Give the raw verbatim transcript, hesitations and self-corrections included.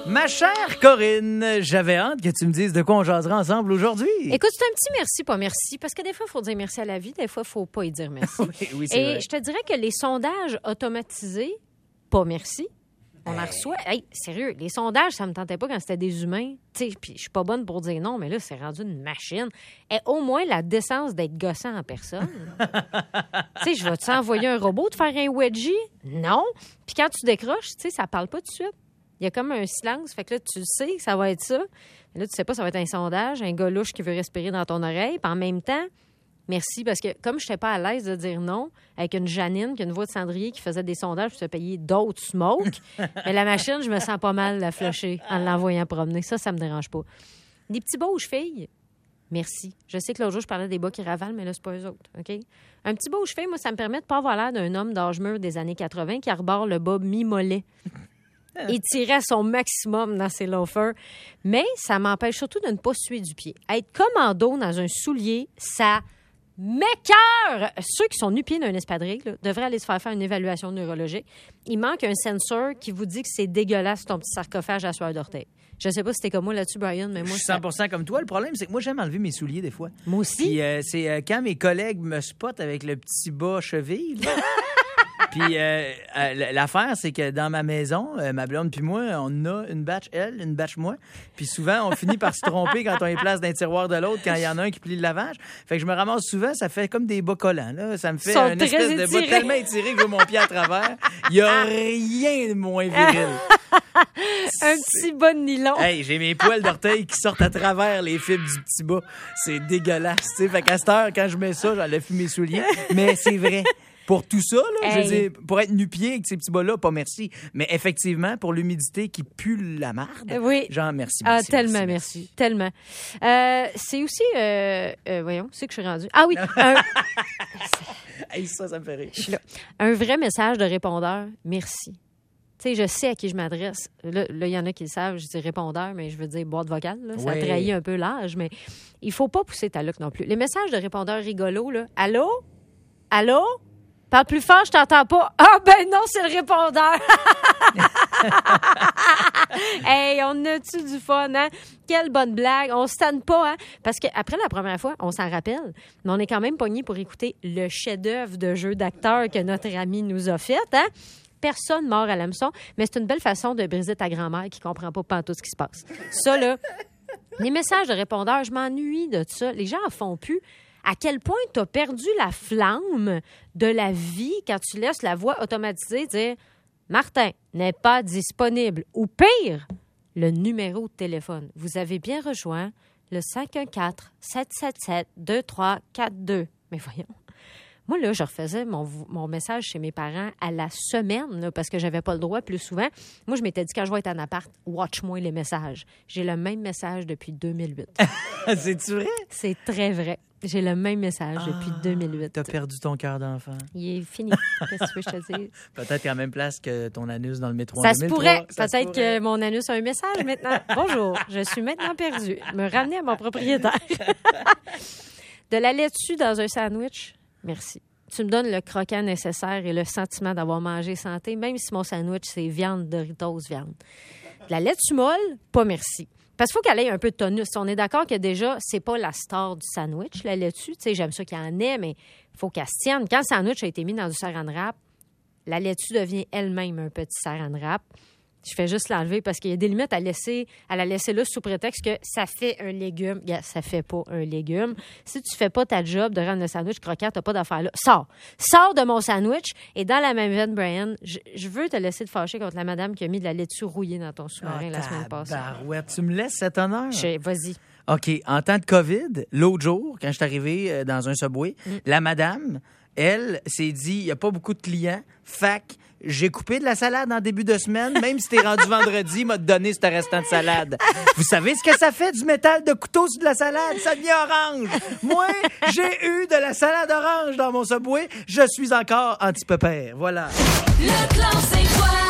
Ma chère Corinne, j'avais hâte que tu me dises de quoi on jasera ensemble aujourd'hui. Écoute, c'est un petit merci, pas merci, parce que des fois, il faut dire merci à la vie, des fois, il ne faut pas y dire merci. oui, oui, c'est Et vrai. je te dirais que les sondages automatisés, pas merci. On en reçoit. Hey, sérieux, les sondages, ça me tentait pas quand c'était des humains. Tu sais, puis je suis pas bonne pour dire non, mais là, c'est rendu une machine. Et au moins la décence d'être gossant en personne. Tu sais, je vais t'envoyer un robot te faire un wedgie? Non. Puis quand tu décroches, tu sais, ça parle pas tout de suite. Il y a comme un silence. Fait que là, tu sais que ça va être ça. Mais là, tu sais pas, ça va être un sondage, un gars louche qui veut respirer dans ton oreille. Puis en même temps, merci, parce que comme je n'étais pas à l'aise de dire non, avec une Janine, qui a une voix de cendrier, qui faisait des sondages pour se payer d'autres smokes, mais la machine, je me sens pas mal la flusher en l'envoyant promener. Ça, ça me dérange pas. Des petits bouches-filles, merci. Je sais que l'autre jour, je parlais des bas qui ravalent, mais là, c'est pas eux autres, OK? Un petit bouche-fille, moi, ça me permet de pas avoir l'air d'un homme d'âge mûr des années quatre-vingts qui arbore le bas mi-mollet et tirait à son maximum dans ses loafers. Mais ça m'empêche surtout de ne pas suer du pied. Être commando dans un soulier, ça m'écoeure! Ceux qui sont nu-pieds d'un espadrille là, devraient aller se faire faire une évaluation neurologique. Il manque un sensor qui vous dit que c'est dégueulasse ton petit sarcophage à sueur d'orteil. Je sais pas si t'es comme moi là-dessus, Brian, mais moi... Je suis cent pour cent comme toi. Le problème, c'est que moi, j'aime enlever mes souliers des fois. Moi aussi. Puis euh, c'est euh, quand mes collègues me spotent avec le petit bas cheville, là. Puis euh, euh, l'affaire, c'est que dans ma maison, euh, ma blonde puis moi, on a une batch elle, une batch moi. Puis souvent, on finit par se tromper quand on les place d'un tiroir de l'autre, quand il y en a un qui plie le lavage. Fait que je me ramasse souvent, ça fait comme des bas collants. Là. Ça me fait une espèce étirés. de bas tellement étiré que je vois mon pied à travers. Il n'y a rien de moins viril. Un petit bas de nylon. Hey, j'ai mes poils d'orteil qui sortent à travers les fibres du petit bas. C'est dégueulasse. T'sais. Fait qu'à cette heure, quand je mets ça, j'enlève mes souliers. Mais c'est vrai. Pour tout ça, là, hey. je veux dire, pour être nu-pied avec ces petits bas-là, pas merci. Mais effectivement, pour l'humidité qui pue la marde, oui. genre merci, merci. Ah, merci, tellement, merci. merci. merci. Tellement. Euh, c'est aussi, euh, euh, voyons, c'est que je suis rendue. Ah oui, un... hey, ça, ça me fait rire. Je suis là. Un vrai message de répondeur, merci. Tu sais, je sais à qui je m'adresse. Là, il y en a qui le savent, je dis répondeur, mais je veux dire boîte vocale. Là. Ça oui. trahit un peu l'âge, mais il faut pas pousser ta look non plus. Les messages de répondeur rigolos, là, allô? Allô? Parle plus fort, je t'entends pas. Ah ben non, c'est le répondeur. Hey, on a-tu du fun, hein? Quelle bonne blague. On se tanne pas, hein? Parce qu'après la première fois, on s'en rappelle, mais on est quand même pognés pour écouter le chef-d'œuvre de jeu d'acteur que notre ami nous a fait, hein? Personne mord à l'hameçon, mais c'est une belle façon de briser ta grand-mère qui comprend pas pantoute ce qui se passe. Ça, là, les messages de répondeur, je m'ennuie de ça. Les gens en font plus. À quel point tu as perdu la flamme de la vie quand tu laisses la voix automatisée dire « Martin n'est pas disponible » ou pire, le numéro de téléphone. Vous avez bien rejoint le cinq un quatre, sept sept sept, deux trois quatre deux. Mais voyons. Moi, là, je refaisais mon, mon message chez mes parents à la semaine, là, parce que j'avais pas le droit plus souvent. Moi, je m'étais dit, quand je vais être en appart, watch-moi les messages. J'ai le même message depuis deux mille huit. C'est-tu vrai? C'est très vrai. J'ai le même message ah, depuis deux mille huit. T'as perdu ton cœur d'enfant. Il est fini. Qu'est-ce que tu veux que je te dise? Peut-être qu'à la même place que ton anus dans le métro ça en deux mille trois. Se pourrait. Ça Peut-être se pourrait. Que mon anus a un message maintenant. Bonjour, je suis maintenant perdue. Me ramener à mon propriétaire. De la laitue dans un sandwich? Merci. Tu me donnes le croquant nécessaire et le sentiment d'avoir mangé santé, même si mon sandwich, c'est viande, Doritos, viande. De la laitue molle? Pas merci. Parce qu'il faut qu'elle ait un peu de tonus. On est d'accord que déjà, c'est pas la star du sandwich, la laitue. Tu sais, j'aime ça qu'il y en ait, mais il faut qu'elle se tienne. Quand le sandwich a été mis dans du saran wrap, la laitue devient elle-même un petit saran wrap. Je fais juste l'enlever parce qu'il y a des limites à laisser, à la laisser là sous prétexte que ça fait un légume. Yeah, ça fait pas un légume. Si tu fais pas ta job de rendre le sandwich croquant, t'as pas d'affaire là. Sors. Sors de mon sandwich. Et dans la même veine, Brian, je, je veux te laisser te fâcher contre la madame qui a mis de la laitue rouillée dans ton sous-marin oh, la semaine passée. Barouette, tu me laisses cet honneur? Je, vas-y. OK. En temps de COVID, l'autre jour, quand je suis arrivé dans un Subway, mm. la madame, elle, s'est dit, il n'y a pas beaucoup de clients. Fac, j'ai coupé de la salade en début de semaine. Même si t'es rendu vendredi, m'a donné ce restant de salade. Vous savez ce que ça fait du métal de couteau sur de la salade? Ça devient orange. Moi, j'ai eu de la salade orange dans mon Subway. Je suis encore anti-pépère. Voilà. Le clan, c'est quoi?